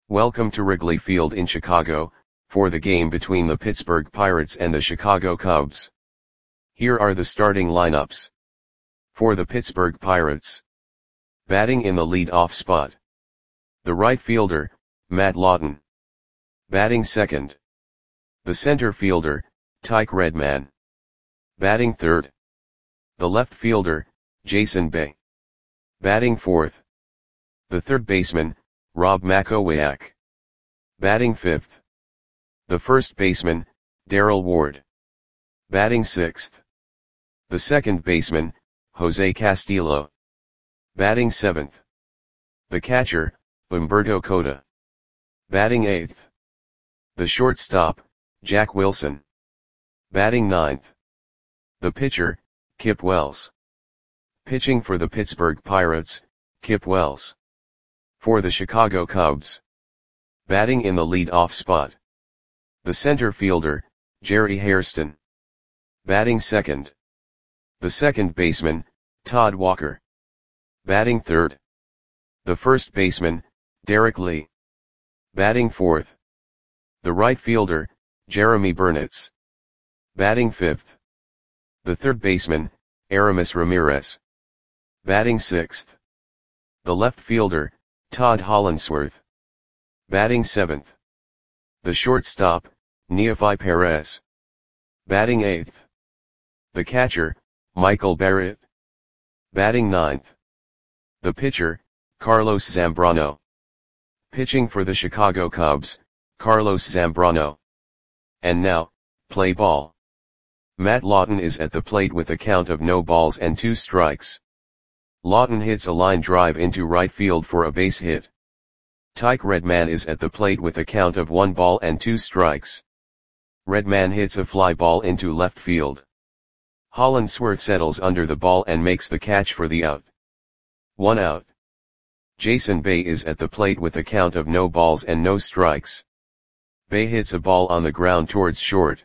Welcome to Wrigley Field in Chicago, for the game between the Pittsburgh Pirates and the Chicago Cubs. Here are the starting lineups. For the Pittsburgh Pirates. Batting in the lead-off spot. The right fielder, Matt Lawton. Batting second. The center fielder, Tyke Redman. Batting third. The left fielder, Jason Bay. Batting fourth. The third baseman, Rob Makowiak. Batting fifth. The first baseman, Darrell Ward. Batting sixth. The second baseman, Jose Castillo. Batting seventh. The catcher, Humberto Cota. Batting eighth. The shortstop, Jack Wilson. Batting ninth. The pitcher, Kip Wells. Pitching for the Pittsburgh Pirates, Kip Wells. For the Chicago Cubs. Batting in the lead-off spot. The center fielder, Jerry Hairston. Batting second. The second baseman, Todd Walker. Batting third. The first baseman, Derek Lee. Batting fourth. The right fielder, Jeremy Burnitz. Batting fifth. The third baseman, Aramis Ramirez. Batting sixth. The left fielder, Todd Hollandsworth. Batting seventh. The shortstop, Neofi Perez. Batting eighth. The catcher, Michael Barrett. Batting ninth. The pitcher, Carlos Zambrano. Pitching for the Chicago Cubs, Carlos Zambrano. And now, play ball. Matt Lawton is at the plate with a count of no balls and 2 strikes. Lawton hits a line drive into right field for a base hit. Tyke Redman is at the plate with a count of 1 ball and 2 strikes. Redman hits a fly ball into left field. Hollandsworth settles under the ball and makes the catch for the out. 1 out. Jason Bay is at the plate with a count of no balls and no strikes. Bay hits a ball on the ground towards short.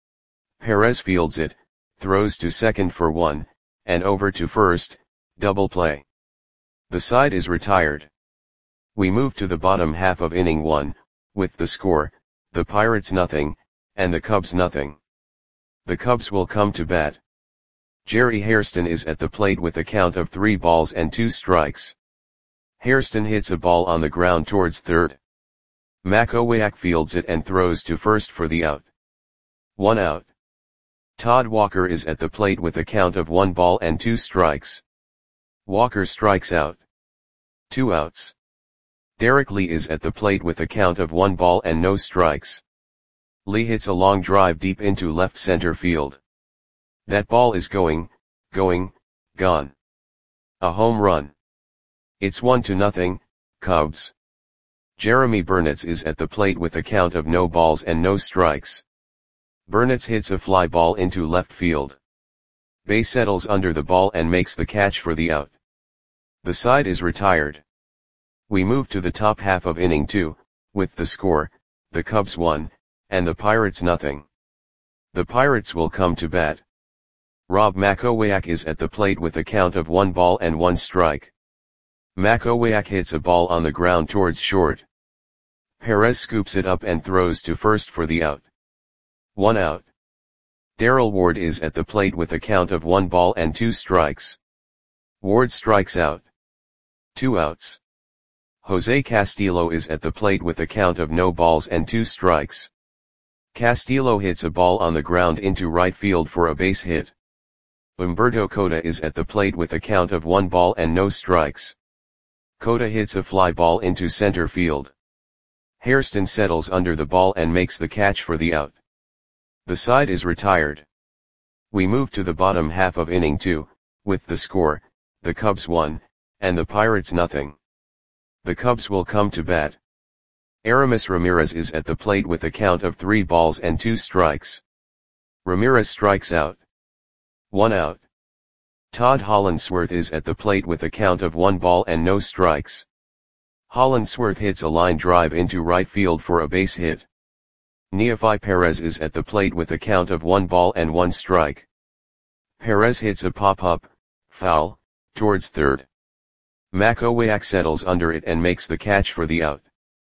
Perez fields it, throws to second for 1, and over to first, double play. The side is retired. We move to the bottom half of inning 1, with the score, the Pirates nothing, and the Cubs nothing. The Cubs will come to bat. Jerry Hairston is at the plate with a count of 3 balls and 2 strikes. Hairston hits a ball on the ground towards third. Makowiak fields it and throws to first for the out. 1 out. Todd Walker is at the plate with a count of 1 ball and 2 strikes. Walker strikes out. 2 outs. Derek Lee is at the plate with a count of 1 ball and no strikes. Lee hits a long drive deep into left center field. That ball is gone. A home run. It's 1-0, Cubs. Jeremy Burnitz is at the plate with a count of no balls and no strikes. Burnitz hits a fly ball into left field. Bay settles under the ball and makes the catch for the out. The side is retired. We move to the top half of inning 2, with the score, the Cubs 1, and the Pirates nothing. The Pirates will come to bat. Rob Makowiak is at the plate with a count of 1 ball and 1 strike. Makowiak hits a ball on the ground towards short. Perez scoops it up and throws to first for the out. 1 out. Darrell Ward is at the plate with a count of 1 ball and 2 strikes. Ward strikes out. 2 outs. Jose Castillo is at the plate with a count of no balls and 2 strikes. Castillo hits a ball on the ground into right field for a base hit. Humberto Cota is at the plate with a count of 1 ball and no strikes. Cota hits a fly ball into center field. Hairston settles under the ball and makes the catch for the out. The side is retired. We move to the bottom half of inning 2, with the score, the Cubs 1, and the Pirates nothing. The Cubs will come to bat. Aramis Ramirez is at the plate with a count of 3 balls and 2 strikes. Ramirez strikes out. 1 out. Todd Hollandsworth is at the plate with a count of 1 ball and no strikes. Hollandsworth hits a line drive into right field for a base hit. Neofi Perez is at the plate with a count of 1 ball and 1 strike. Perez hits a pop-up, foul, towards third. Makowiak settles under it and makes the catch for the out.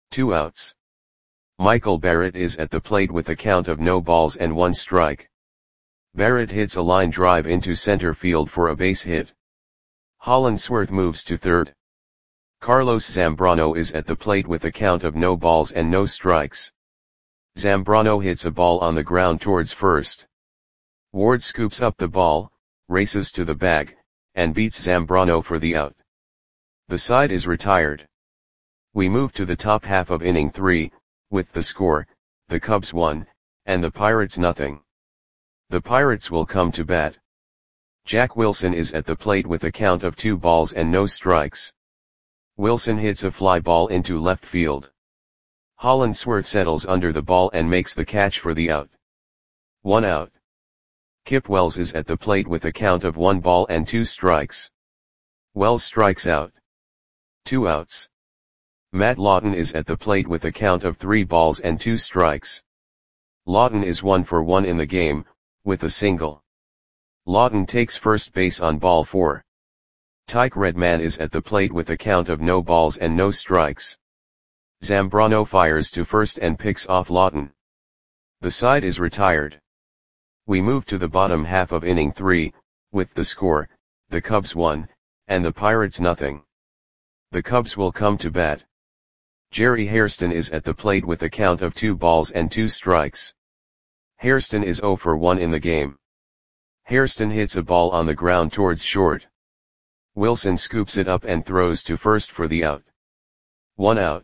2 outs. Michael Barrett is at the plate with a count of no balls and 1 strike. Barrett hits a line drive into center field for a base hit. Hollandsworth moves to third. Carlos Zambrano is at the plate with a count of no balls and no strikes. Zambrano hits a ball on the ground towards first. Ward scoops up the ball, races to the bag, and beats Zambrano for the out. The side is retired. We move to the top half of inning 3, with the score, the Cubs 1, and the Pirates nothing. The Pirates will come to bat. Jack Wilson is at the plate with a count of 2 balls and no strikes. Wilson hits a fly ball into left field. Hollandsworth settles under the ball and makes the catch for the out. 1 out. Kip Wells is at the plate with a count of 1 ball and 2 strikes. Wells strikes out. 2 outs. Matt Lawton is at the plate with a count of 3 balls and 2 strikes. Lawton is 1 for 1 in the game, with a single. Lawton takes first base on ball 4. Tyke Redman is at the plate with a count of no balls and no strikes. Zambrano fires to first and picks off Lawton. The side is retired. We move to the bottom half of inning 3, with the score, the Cubs 1, and the Pirates nothing. The Cubs will come to bat. Jerry Hairston is at the plate with a count of 2 balls and 2 strikes. Hairston is 0 for 1 in the game. Hairston hits a ball on the ground towards short. Wilson scoops it up and throws to first for the out. 1 out.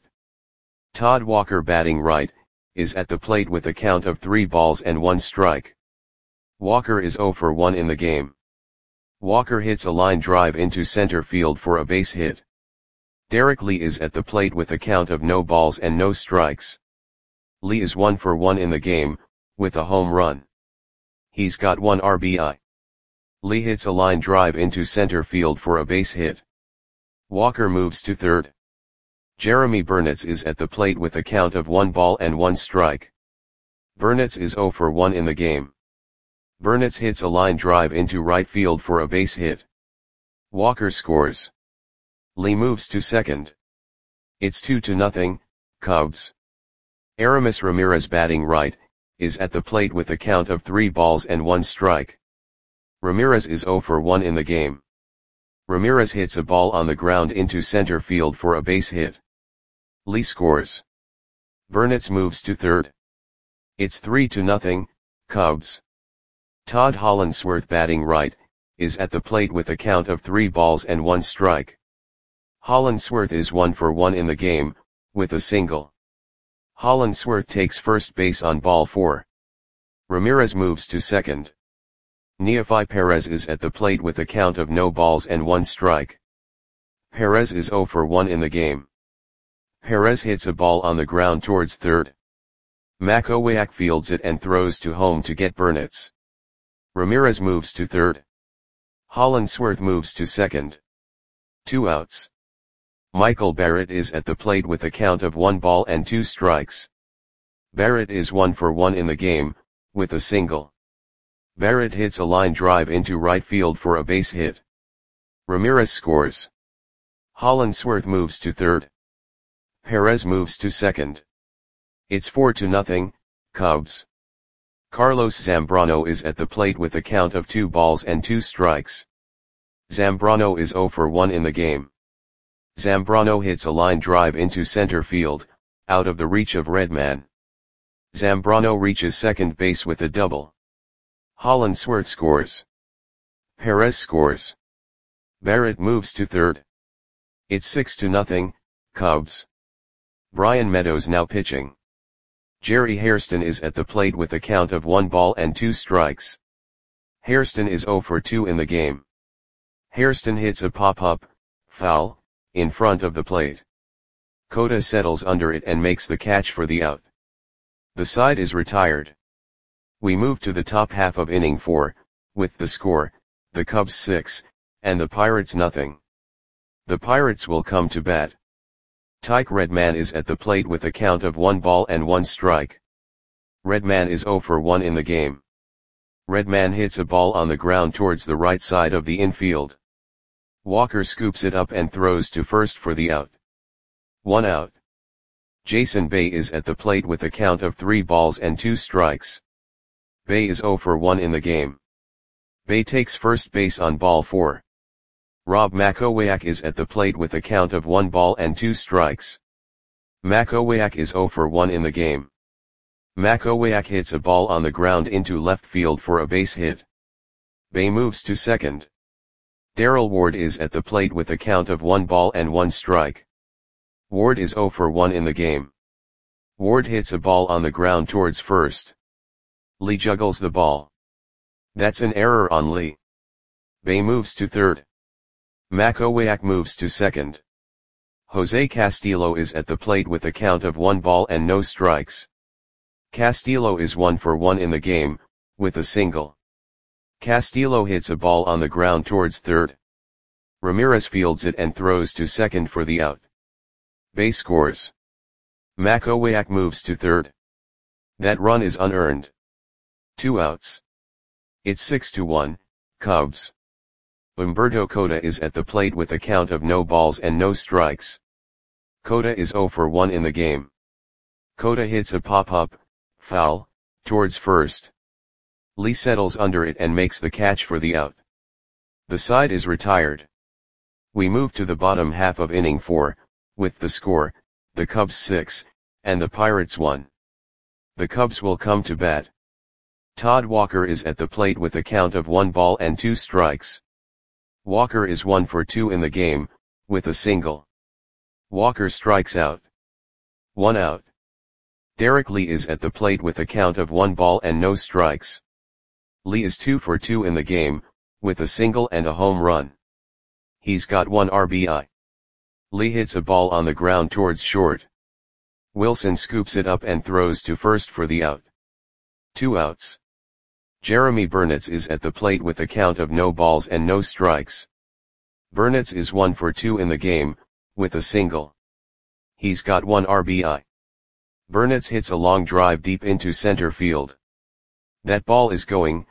Todd Walker, batting right, is at the plate with a count of 3 balls and 1 strike. Walker is 0 for 1 in the game. Walker hits a line drive into center field for a base hit. Derek Lee is at the plate with a count of no balls and no strikes. Lee is 1 for 1 in the game, with a home run. He's got 1 RBI. Lee hits a line drive into center field for a base hit. Walker moves to third. Jeremy Burnitz is at the plate with a count of 1 ball and 1 strike. Burnitz is 0 for 1 in the game. Burnitz hits a line drive into right field for a base hit. Walker scores. Lee moves to second. It's 2-0, Cubs. Aramis Ramirez, batting right, is at the plate with a count of 3 balls and 1 strike. Ramirez is 0 for 1 in the game. Ramirez hits a ball on the ground into center field for a base hit. Lee scores. Burnitz moves to third. It's 3-0, Cubs. Todd Hollandsworth, batting right, is at the plate with a count of 3 balls and 1 strike. Hollandsworth is 1 for 1 in the game, with a single. Hollandsworth takes first base on ball 4. Ramirez moves to second. Neefi Perez is at the plate with a count of no balls and 1 strike. Perez is 0 for 1 in the game. Perez hits a ball on the ground towards third. Makowiak fields it and throws to home to get Burnitz. Ramirez moves to third. Hollandsworth moves to second. 2 outs. Michael Barrett is at the plate with a count of 1 ball and 2 strikes. Barrett is 1 for 1 in the game, with a single. Barrett hits a line drive into right field for a base hit. Ramirez scores. Hollandsworth moves to third. Perez moves to second. It's 4-0, Cubs. Carlos Zambrano is at the plate with a count of 2 balls and 2 strikes. Zambrano is 0 for 1 in the game. Zambrano hits a line drive into center field, out of the reach of Redman. Zambrano reaches second base with a double. Hollandsworth scores. Perez scores. Barrett moves to third. It's 6-0, Cubs. Brian Meadows now pitching. Jerry Hairston is at the plate with a count of 1 ball and 2 strikes. Hairston is 0 for 2 in the game. Hairston hits a pop-up, foul, in front of the plate. Cota settles under it and makes the catch for the out. The side is retired. We move to the top half of inning 4, with the score, the Cubs 6, and the Pirates nothing. The Pirates will come to bat. Tyke Redman is at the plate with a count of 1 ball and 1 strike. Redman is 0 for 1 in the game. Redman hits a ball on the ground towards the right side of the infield. Walker scoops it up and throws to first for the out. 1 out. Jason Bay is at the plate with a count of 3 balls and 2 strikes. Bay is 0 for 1 in the game. Bay takes first base on ball 4. Rob Makowiak is at the plate with a count of 1 ball and 2 strikes. Makowiak is 0 for 1 in the game. Makowiak hits a ball on the ground into left field for a base hit. Bay moves to second. Darrell Ward is at the plate with a count of 1 ball and 1 strike. Ward is 0 for 1 in the game. Ward hits a ball on the ground towards first. Lee juggles the ball. That's an error on Lee. Bay moves to third. Makowiak moves to second. Jose Castillo is at the plate with a count of 1 ball and no strikes. Castillo is 1 for 1 in the game, with a single. Castillo hits a ball on the ground towards third. Ramirez fields it and throws to second for the out. Bay scores. Makowiak moves to third. That run is unearned. 2 outs. It's 6-1, Cubs. Humberto Cota is at the plate with a count of no balls and no strikes. Cota is 0 for 1 in the game. Cota hits a pop-up, foul, towards first. Lee settles under it and makes the catch for the out. The side is retired. We move to the bottom half of inning 4, with the score, the Cubs 6, and the Pirates 1. The Cubs will come to bat. Todd Walker is at the plate with a count of 1 ball and 2 strikes. Walker is 1 for 2 in the game, with a single. Walker strikes out. 1 out. Derek Lee is at the plate with a count of 1 ball and no strikes. Lee is 2 for 2 in the game, with a single and a home run. He's got 1 RBI. Lee hits a ball on the ground towards short. Wilson scoops it up and throws to first for the out. 2 outs. Jeremy Burnitz is at the plate with a count of no balls and no strikes. Burnitz is 1 for 2 in the game, with a single. He's got 1 RBI. Burnitz hits a long drive deep into center field. That ball is gone.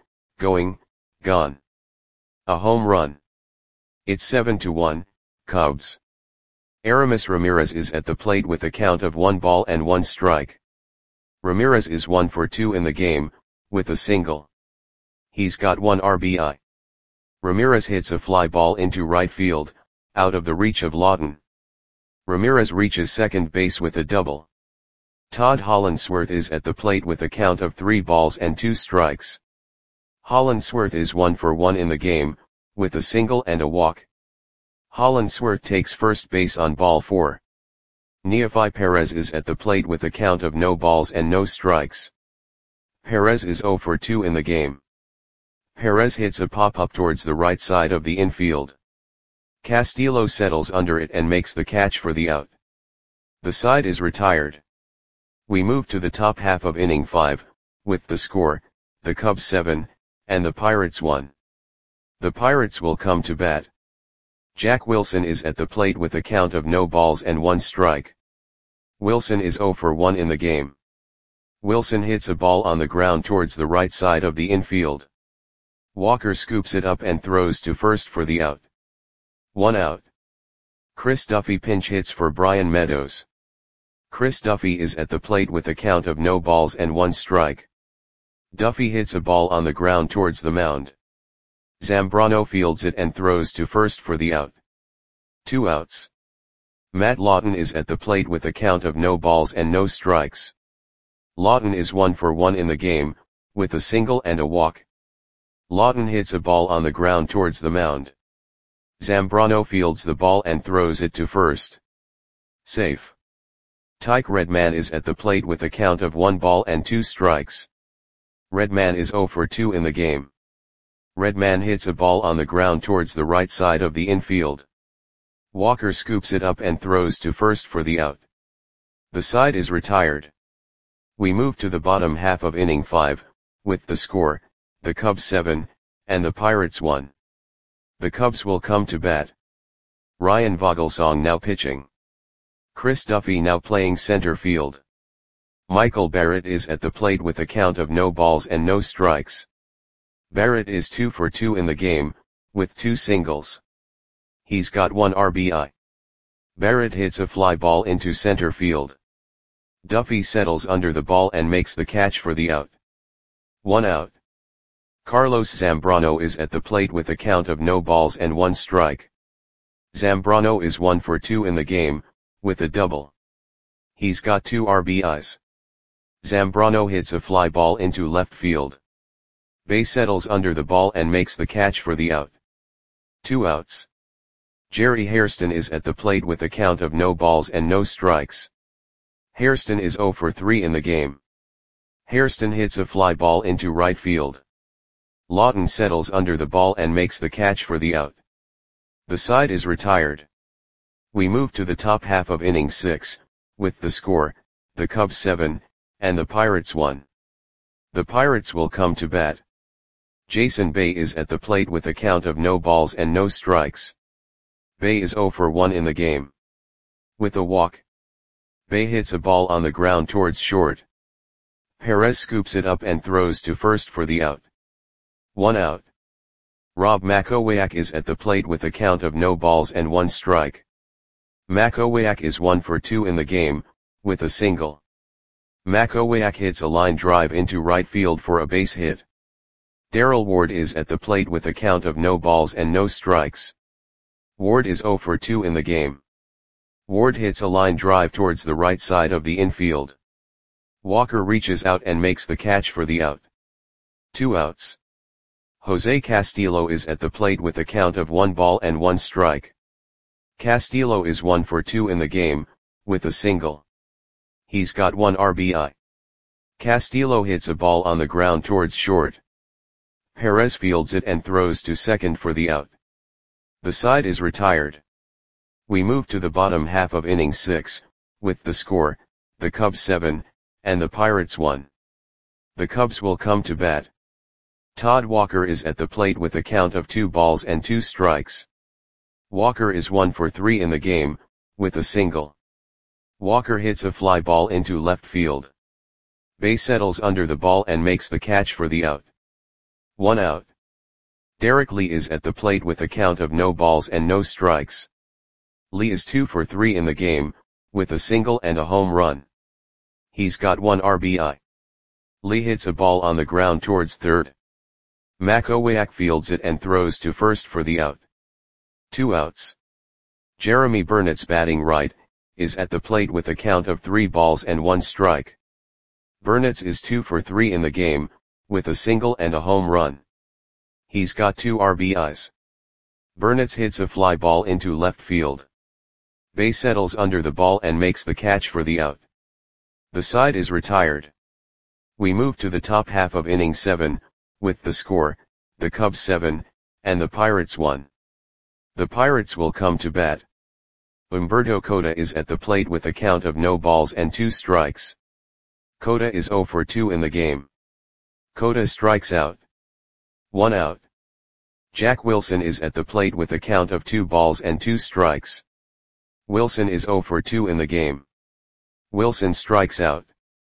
A home run. It's 7-1, Cubs. Aramis Ramirez is at the plate with a count of 1 ball and 1 strike. Ramirez is 1 for 2 in the game, with a single. He's got 1 RBI. Ramirez hits a fly ball into right field, out of the reach of Lawton. Ramirez reaches second base with a double. Todd Hollandsworth is at the plate with a count of 3 balls and 2 strikes. Hollandsworth is 1 for 1 in the game, with a single and a walk. Hollandsworth takes first base on ball 4. Neefi Perez is at the plate with a count of no balls and no strikes. Perez is 0 for 2 in the game. Perez hits a pop-up towards the right side of the infield. Castillo settles under it and makes the catch for the out. The side is retired. We move to the top half of inning 5, with the score, the Cubs 7, and the Pirates 1. The Pirates will come to bat. Jack Wilson is at the plate with a count of no balls and 1 strike. Wilson is 0 for 1 in the game. Wilson hits a ball on the ground towards the right side of the infield. Walker scoops it up and throws to first for the out. 1 out. Chris Duffy pinch hits for Brian Meadows. Chris Duffy is at the plate with a count of no balls and 1 strike. Duffy hits a ball on the ground towards the mound. Zambrano fields it and throws to first for the out. 2 outs. Matt Lawton is at the plate with a count of no balls and no strikes. Lawton is 1 for 1 in the game, with a single and a walk. Lawton hits a ball on the ground towards the mound. Zambrano fields the ball and throws it to first. Safe. Tyke Redman is at the plate with a count of 1 ball and 2 strikes. Redman is 0 for 2 in the game. Redman hits a ball on the ground towards the right side of the infield. Walker scoops it up and throws to first for the out. The side is retired. We move to the bottom half of inning 5, with the score, the Cubs 7, and the Pirates 1. The Cubs will come to bat. Ryan Vogelsong now pitching. Chris Duffy now playing center field. Michael Barrett is at the plate with a count of no balls and no strikes. Barrett is 2 for 2 in the game, with 2 singles. He's got 1 RBI. Barrett hits a fly ball into center field. Duffy settles under the ball and makes the catch for the out. 1 out. Carlos Zambrano is at the plate with a count of no balls and 1 strike. Zambrano is 1 for 2 in the game, with a double. He's got 2 RBIs. Zambrano hits a fly ball into left field. Bay settles under the ball and makes the catch for the out. 2 outs. Jerry Hairston is at the plate with a count of no balls and no strikes. Hairston is 0 for 3 in the game. Hairston hits a fly ball into right field. Lawton settles under the ball and makes the catch for the out. The side is retired. We move to the top half of inning 6, with the score, the Cubs 7, and the Pirates 1. The Pirates will come to bat. Jason Bay is at the plate with a count of no balls and no strikes. Bay is 0 for 1 in the game. With a walk, Bay hits a ball on the ground towards short. Perez scoops it up and throws to first for the out. 1 out. Rob Makowiak is at the plate with a count of no balls and 1 strike. Makowiak is 1 for 2 in the game, with a single. Makowiak hits a line drive into right field for a base hit. Darrell Ward is at the plate with a count of no balls and no strikes. Ward is 0 for 2 in the game. Ward hits a line drive towards the right side of the infield. Walker reaches out and makes the catch for the out. 2 outs. Jose Castillo is at the plate with a count of 1 ball and 1 strike. Castillo is 1 for 2 in the game, with a single. He's got 1 RBI. Castillo hits a ball on the ground towards short. Perez fields it and throws to second for the out. The side is retired. We move to the bottom half of inning 6, with the score, the Cubs 7, and the Pirates 1. The Cubs will come to bat. Todd Walker is at the plate with a count of 2 balls and 2 strikes. Walker is 1 for 3 in the game, with a single. Walker hits a fly ball into left field. Bay settles under the ball and makes the catch for the out. 1 out. Derek Lee is at the plate with a count of no balls and no strikes. Lee is 2 for 3 in the game, with a single and a home run. He's got 1 RBI. Lee hits a ball on the ground towards third. Makowiak fields it and throws to first for the out. 2 outs. Jeremy Burnett's batting right, is at the plate with a count of 3 balls and 1 strike. Burnett's is 2 for 3 in the game, with a single and a home run. He's got 2 RBIs. Burnett's hits a fly ball into left field. Bay settles under the ball and makes the catch for the out. The side is retired. We move to the top half of inning 7, with the score, the Cubs 7, and the Pirates 1. The Pirates will come to bat. Humberto Cota is at the plate with a count of no balls and 2 strikes. Cota is 0 for 2 in the game. Cota strikes out. 1 out. Jack Wilson is at the plate with a count of 2 balls and 2 strikes. Wilson is 0 for 2 in the game. Wilson strikes out.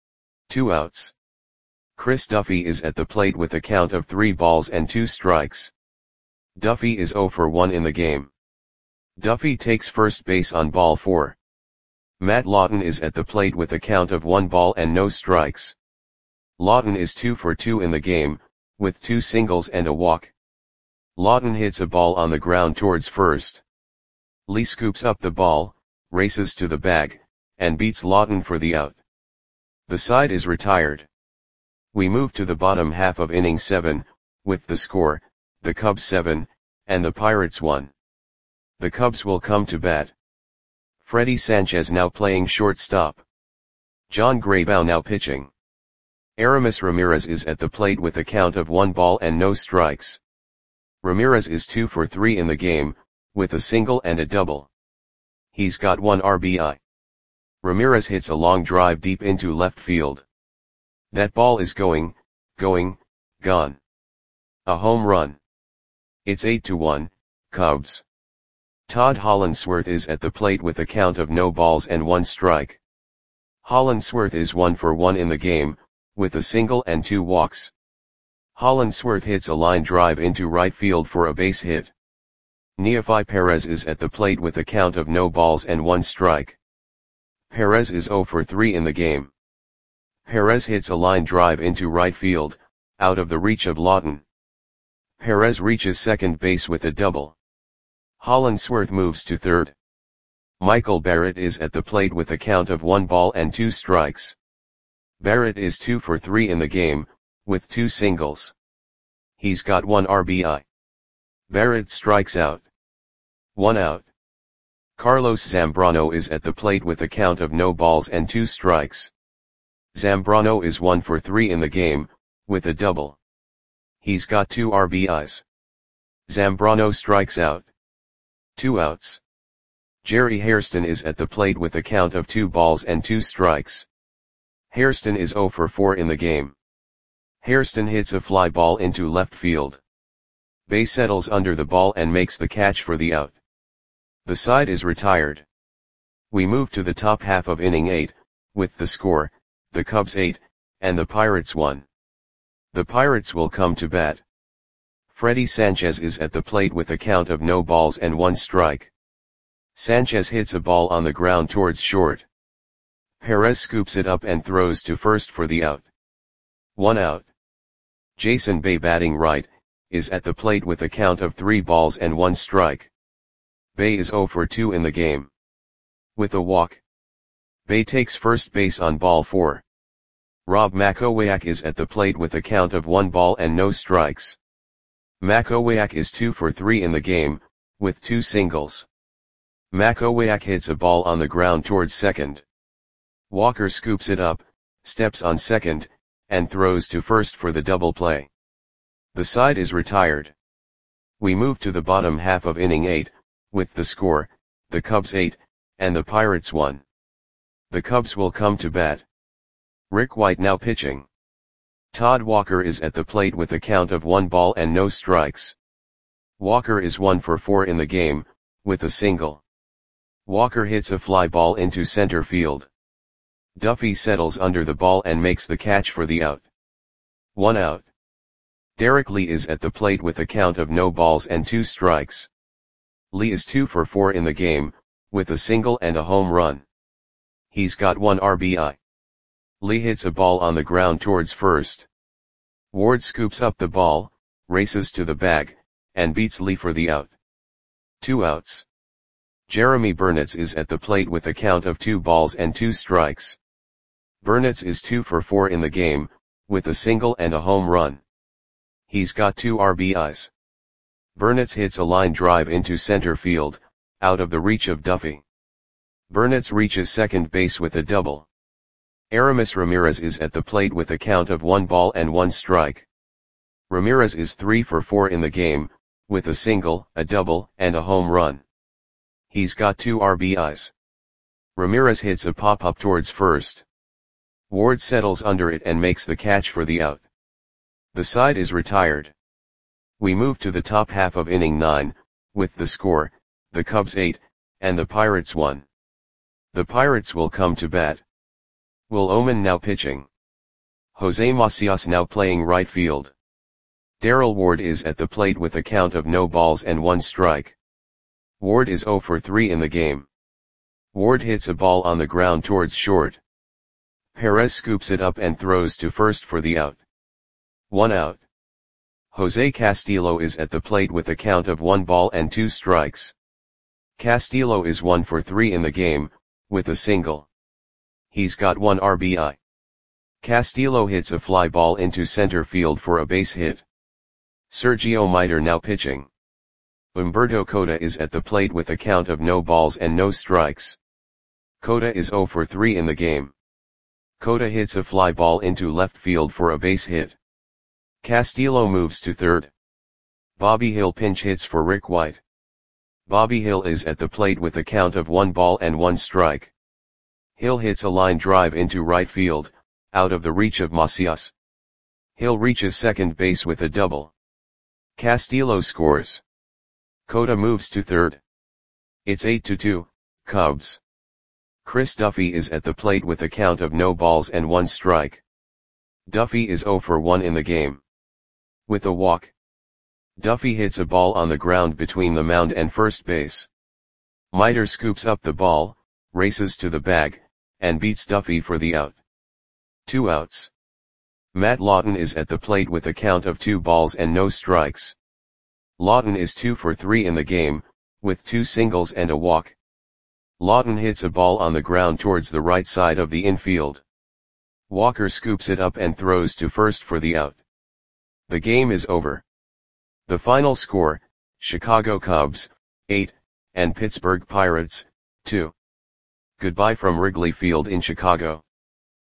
2 outs. Chris Duffy is at the plate with a count of 3 balls and 2 strikes. Duffy is 0 for 1 in the game. Duffy takes first base on ball 4. Matt Lawton is at the plate with a count of 1 ball and no strikes. Lawton is 2 for 2 in the game, with 2 singles and a walk. Lawton hits a ball on the ground towards first. Lee scoops up the ball, races to the bag, and beats Lawton for the out. The side is retired. We move to the bottom half of inning 7, with the score, the Cubs 7, and the Pirates 1. The Cubs will come to bat. Freddie Sanchez now playing shortstop. John Graybow now pitching. Aramis Ramirez is at the plate with a count of 1 ball and no strikes. Ramirez is 2 for 3 in the game, with a single and a double. He's got 1 RBI. Ramirez hits a long drive deep into left field. That ball is going, gone. A home run. It's 8-1, Cubs. Todd Hollandsworth is at the plate with a count of no balls and 1 strike. Hollandsworth is 1 for 1 in the game, with a single and 2 walks. Hollandsworth hits a line drive into right field for a base hit. Neefi Perez is at the plate with a count of no balls and 1 strike. Perez is 0 for 3 in the game. Perez hits a line drive into right field, out of the reach of Lawton. Perez reaches second base with a double. Hollandsworth moves to third. Michael Barrett is at the plate with a count of 1 ball and 2 strikes. Barrett is 2 for 3 in the game, with 2 singles. He's got 1 RBI. Barrett strikes out. 1 out. Carlos Zambrano is at the plate with a count of no balls and 2 strikes. Zambrano is 1 for 3 in the game, with a double. He's got 2 RBIs. Zambrano strikes out. 2 outs. Jerry Hairston is at the plate with a count of 2 balls and 2 strikes. Hairston is 0 for 4 in the game. Hairston hits a fly ball into left field. Bay settles under the ball and makes the catch for the out. The side is retired. We move to the top half of inning 8, with the score, the Cubs 8, and the Pirates 1. The Pirates will come to bat. Freddie Sanchez is at the plate with a count of no balls and 1 strike. Sanchez hits a ball on the ground towards short. Perez scoops it up and throws to first for the out. 1 out. Jason Bay, batting right, is at the plate with a count of 3 balls and 1 strike. Bay is 0 for 2 in the game. With a walk. Bay takes first base on ball 4. Rob Makowiak is at the plate with a count of 1 ball and no strikes. Makowiak is 2 for 3 in the game, with 2 singles. Makowiak hits a ball on the ground towards second. Walker scoops it up, steps on second, and throws to first for the double play. The side is retired. We move to the bottom half of inning 8, with the score, the Cubs 8, and the Pirates 1. The Cubs will come to bat. Rick White now pitching. Todd Walker is at the plate with a count of 1 ball and no strikes. Walker is 1 for 4 in the game, with a single. Walker hits a fly ball into center field. Duffy settles under the ball and makes the catch for the out. 1 out. Derek Lee is at the plate with a count of no balls and 2 strikes. Lee is 2 for 4 in the game, with a single and a home run. He's got 1 RBI. Lee hits a ball on the ground towards first. Ward scoops up the ball, races to the bag, and beats Lee for the out. 2 outs. Jeremy Burnitz is at the plate with a count of 2 balls and 2 strikes. Burnitz is 2 for 4 in the game, with a single and a home run. He's got 2 RBIs. Burnitz hits a line drive into center field, out of the reach of Duffy. Burnitz reaches second base with a double. Aramis Ramirez is at the plate with a count of 1 ball and 1 strike. Ramirez is 3 for 4 in the game, with a single, a double, and a home run. He's got 2 RBIs. Ramirez hits a pop-up towards first. Ward settles under it and makes the catch for the out. The side is retired. We move to the top half of inning 9, with the score, the Cubs 8, and the Pirates 1. The Pirates will come to bat. Will Oman now pitching. Jose Macias now playing right field. Darrell Ward is at the plate with a count of no balls and 1 strike. Ward is 0 for 3 in the game. Ward hits a ball on the ground towards short. Perez scoops it up and throws to first for the out. 1 out. Jose Castillo is at the plate with a count of 1 ball and 2 strikes. Castillo is 1 for 3 in the game, with a single. He's got 1 RBI. Castillo hits a fly ball into center field for a base hit. Sergio Mitre now pitching. Humberto Cota is at the plate with a count of no balls and no strikes. Cota is 0 for 3 in the game. Cota hits a fly ball into left field for a base hit. Castillo moves to third. Bobby Hill pinch hits for Rick White. Bobby Hill is at the plate with a count of 1 ball and 1 strike. Hill hits a line drive into right field, out of the reach of Macias. Hill reaches second base with a double. Castillo scores. Cota moves to third. It's 8-2, Cubs. Chris Duffy is at the plate with a count of no balls and 1 strike. Duffy is 0 for 1 in the game. With a walk. Duffy hits a ball on the ground between the mound and first base. Mitre scoops up the ball, races to the bag, and beats Duffy for the out. 2 outs. Matt Lawton is at the plate with a count of 2 balls and no strikes. Lawton is 2 for 3 in the game, with 2 singles and a walk. Lawton hits a ball on the ground towards the right side of the infield. Walker scoops it up and throws to first for the out. The game is over. The final score, Chicago Cubs, 8, and Pittsburgh Pirates, 2. Goodbye from Wrigley Field in Chicago.